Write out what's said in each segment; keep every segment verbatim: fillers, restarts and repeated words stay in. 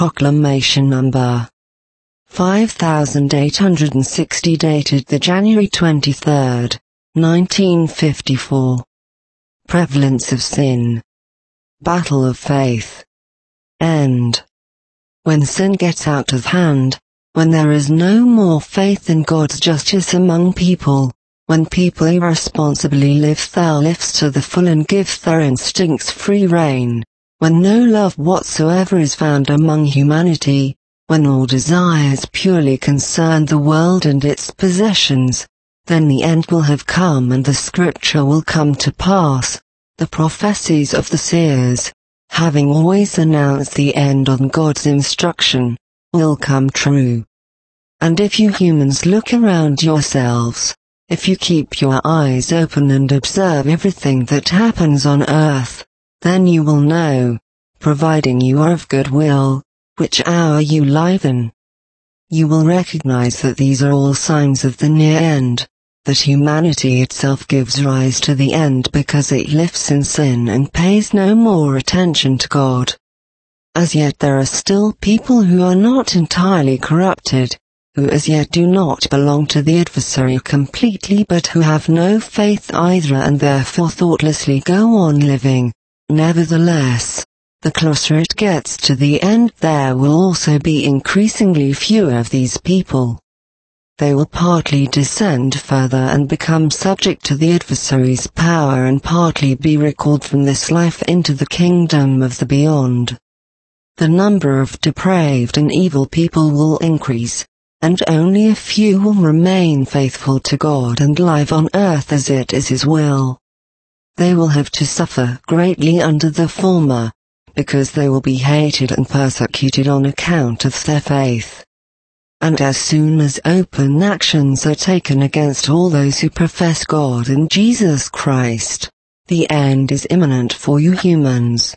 Proclamation number five thousand eight hundred sixty dated the January twenty-third, nineteen fifty-four. Prevalence of sin. Battle of faith. End. When sin gets out of hand, when there is no more faith in God's justice among people, when people irresponsibly live their lives to the full and give their instincts free rein, when no love whatsoever is found among humanity, when all desires purely concern the world and its possessions, then the end will have come and the scripture will come to pass, the prophecies of the seers, having always announced the end on God's instruction, will come true. And if you humans look around yourselves, if you keep your eyes open and observe everything that happens on earth, then you will know, providing you are of good will, which hour you live in. You will recognize that these are all signs of the near end, that humanity itself gives rise to the end because it lives in sin and pays no more attention to God. As yet there are still people who are not entirely corrupted, who as yet do not belong to the adversary completely but who have no faith either and therefore thoughtlessly go on living. Nevertheless, the closer it gets to the end there will also be increasingly fewer of these people. They will partly descend further and become subject to the adversary's power and partly be recalled from this life into the kingdom of the beyond. The number of depraved and evil people will increase, and only a few will remain faithful to God and live on earth as it is His will. They will have to suffer greatly under the former, because they will be hated and persecuted on account of their faith. And as soon as open actions are taken against all those who profess God in Jesus Christ, the end is imminent for you humans.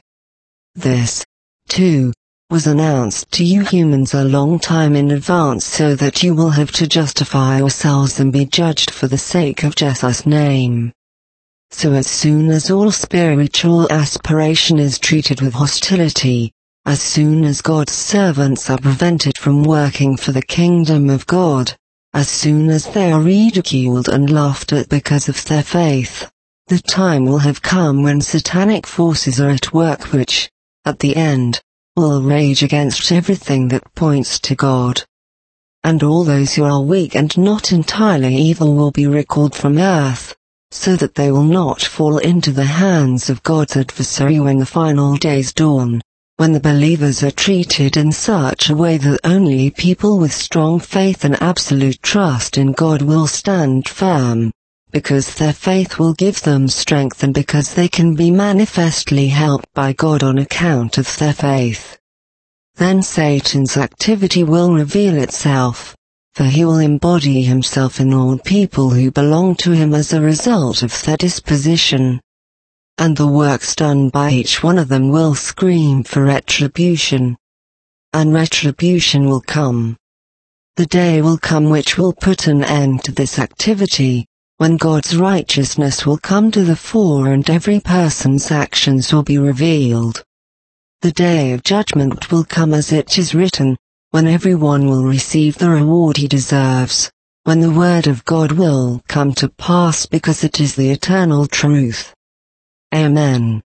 This, too, was announced to you humans a long time in advance so that you will have to justify yourselves and be judged for the sake of Jesus' name. So as soon as all spiritual aspiration is treated with hostility, as soon as God's servants are prevented from working for the kingdom of God, as soon as they are ridiculed and laughed at because of their faith, the time will have come when satanic forces are at work which, at the end, will rage against everything that points to God. And all those who are weak and not entirely evil will be recalled from earth, so that they will not fall into the hands of God's adversary when the final days dawn, when the believers are treated in such a way that only people with strong faith and absolute trust in God will stand firm, because their faith will give them strength and because they can be manifestly helped by God on account of their faith. Then Satan's activity will reveal itself, for he will embody himself in all people who belong to him as a result of their disposition. And the works done by each one of them will scream for retribution. And retribution will come. The day will come which will put an end to this activity, when God's righteousness will come to the fore and every person's actions will be revealed. The day of judgment will come as it is written, when everyone will receive the reward he deserves, when the word of God will come to pass because it is the eternal truth. Amen.